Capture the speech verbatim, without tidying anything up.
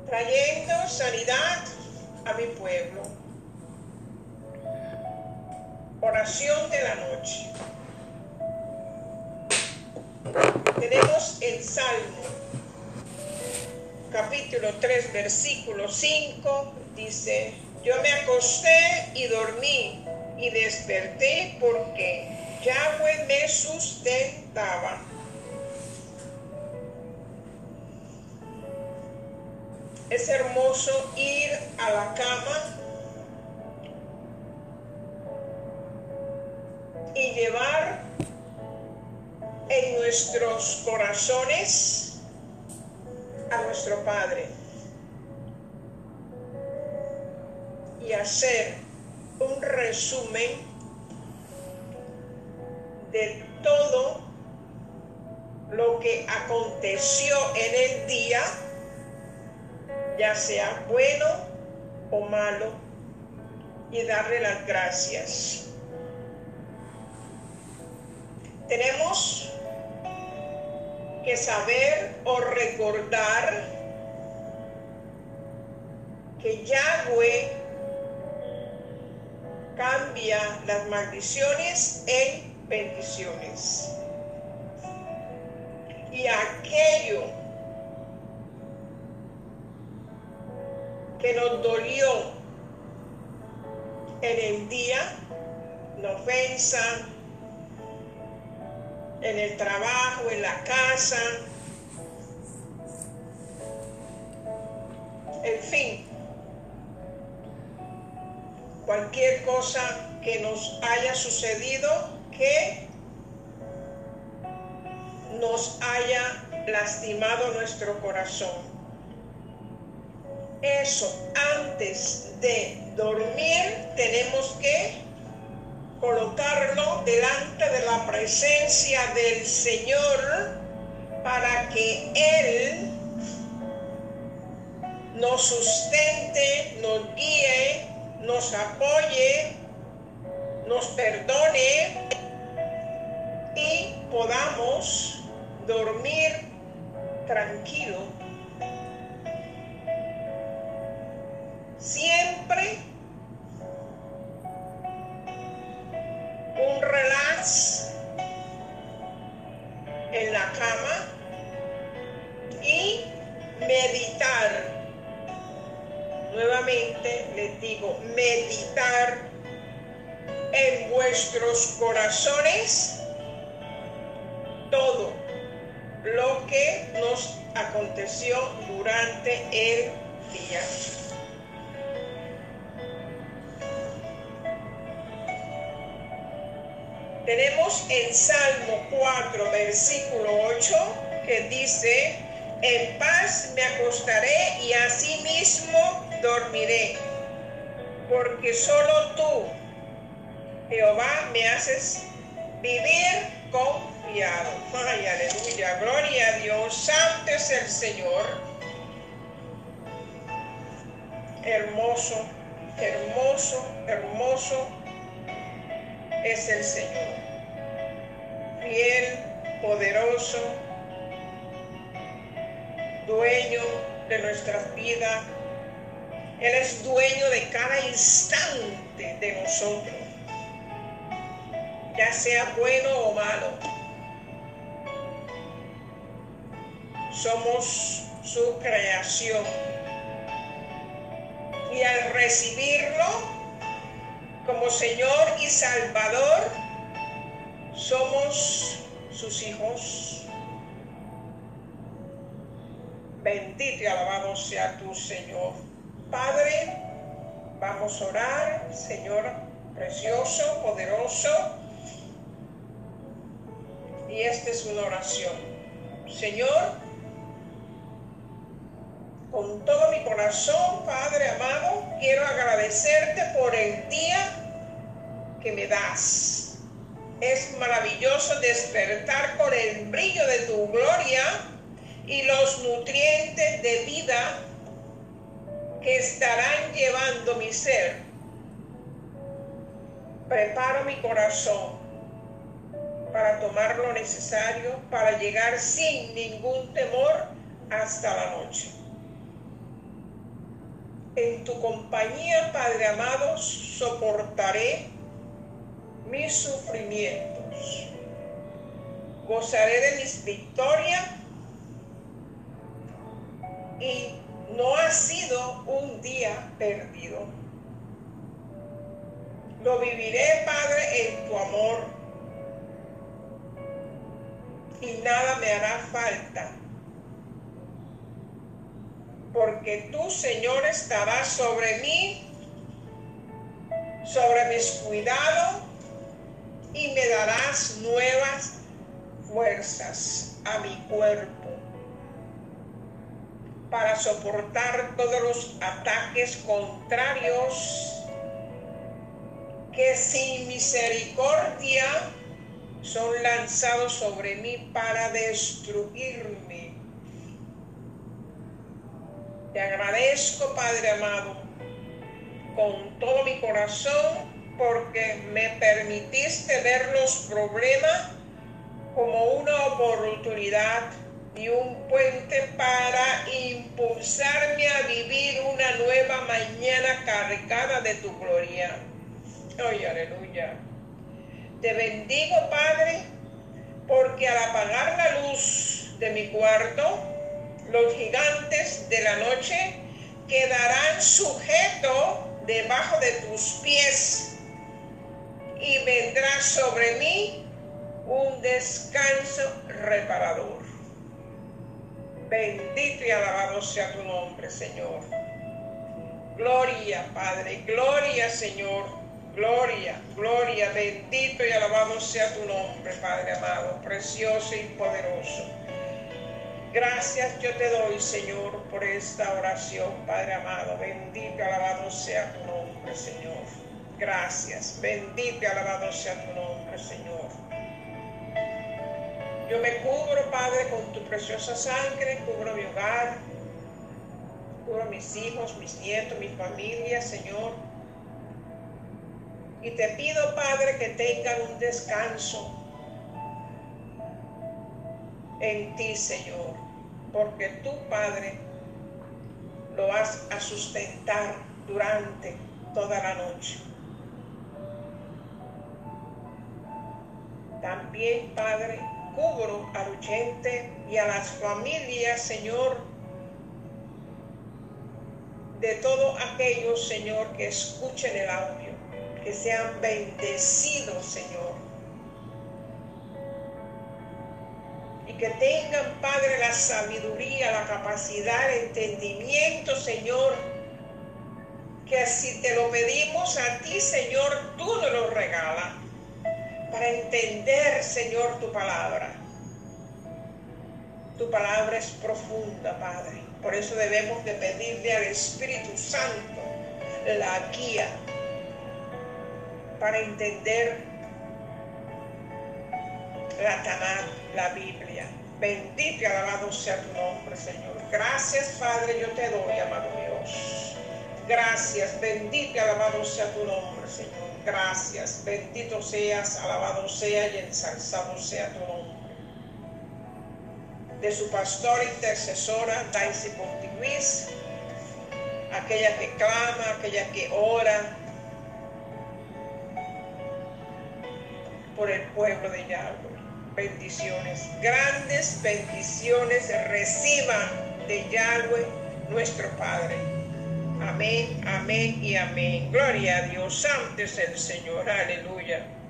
trayendo sanidad a mi pueblo. Oración de la noche. Tenemos el Salmo, capítulo tres, versículo cinco, dice: yo me acosté y dormí y desperté porque Yahweh me sustentaba. Es hermoso ir a la cama y llevar en nuestros corazones a nuestro Padre y hacer un resumen de todo lo que aconteció en el día, ya sea bueno o malo, y darle las gracias. Tenemos que saber o recordar que Yahweh cambia las maldiciones en bendiciones. Y aquello que nos dolió en el día, la ofensa, en el trabajo, en la casa, en fin, cualquier cosa que nos haya sucedido que nos haya lastimado nuestro corazón. Eso, antes de dormir, tenemos que colocarlo delante de la presencia del Señor para que Él nos sustente, nos guíe, nos apoye, nos perdone y podamos dormir tranquilo. Siempre un relax en la cama y meditar. Nuevamente les digo, meditar en vuestros corazones todo lo que nos aconteció durante el día. Tenemos el Salmo cuatro, versículo ocho, que dice: en paz me acostaré y asimismo dormiré, porque solo tú, Jehová, me haces vivir confiado. Ay, aleluya, gloria a Dios, santo es el Señor. Hermoso, hermoso, hermoso es el Señor. Fiel, poderoso, dueño de nuestras vidas. Él es dueño de cada instante de nosotros, ya sea bueno o malo. Somos su creación. Y al recibirlo como Señor y Salvador, somos sus hijos. Bendito y alabado sea tu Señor. Padre, vamos a orar, Señor precioso, poderoso. Y esta es una oración. Señor, con todo mi corazón, Padre amado, quiero agradecerte por el día que me das. Es maravilloso despertar con el brillo de tu gloria y los nutrientes de vida que estarán llevando mi ser. Preparo mi corazón para tomar lo necesario para llegar sin ningún temor hasta la noche. En tu compañía, Padre amado, soportaré mis sufrimientos. Gozaré de mis victorias y no ha sido un día perdido. Lo viviré, Padre, en tu amor y nada me hará falta. Porque tú, Señor, estarás sobre mí, sobre mis cuidados, y me darás nuevas fuerzas a mi cuerpo para soportar todos los ataques contrarios que sin misericordia son lanzados sobre mí para destruirme. Te agradezco, Padre amado, con todo mi corazón, porque me permitiste ver los problemas como una oportunidad y un puente para impulsarme a vivir una nueva mañana cargada de tu gloria. ¡Ay, aleluya! Te bendigo, Padre, porque al apagar la luz de mi cuarto, los gigantes de la noche quedarán sujetos debajo de tus pies y vendrá sobre mí un descanso reparador. Bendito y alabado sea tu nombre, Señor. Gloria, Padre, gloria, Señor, gloria, gloria, bendito y alabado sea tu nombre, Padre amado, precioso y poderoso. Gracias yo te doy, Señor, por esta oración, Padre amado. Bendito y alabado sea tu nombre, Señor. Gracias. Bendito y alabado sea tu nombre, Señor. Yo me cubro, Padre, con tu preciosa sangre. Cubro mi hogar. Cubro mis hijos, mis nietos, mi familia, Señor. Y te pido, Padre, que tengan un descanso en ti, Señor, porque tú, Padre, lo vas a sustentar durante toda la noche. También, Padre, cubro al oyente y a las familias, Señor, de todos aquellos, Señor, que escuchen el audio, que sean bendecidos, Señor. Y que tengan, Padre, la sabiduría, la capacidad, el entendimiento, Señor, que si te lo pedimos a ti, Señor, tú nos lo regalas, para entender, Señor, tu palabra. Tu palabra es profunda, Padre. Por eso debemos de pedirle al Espíritu Santo la guía para entender la Tanakh, la Biblia. Bendito y alabado sea tu nombre, Señor. Gracias, Padre, yo te doy, amado Dios. Gracias, bendito y alabado sea tu nombre, Señor. Gracias, bendito seas, alabado sea y ensalzado sea tu nombre. De su pastora intercesora, Daisy Pontiluis, aquella que clama, aquella que ora por el pueblo de Yahweh. Bendiciones, grandes bendiciones reciban de Yahweh nuestro Padre. Amén, amén y amén. Gloria a Dios, santo es el Señor, aleluya.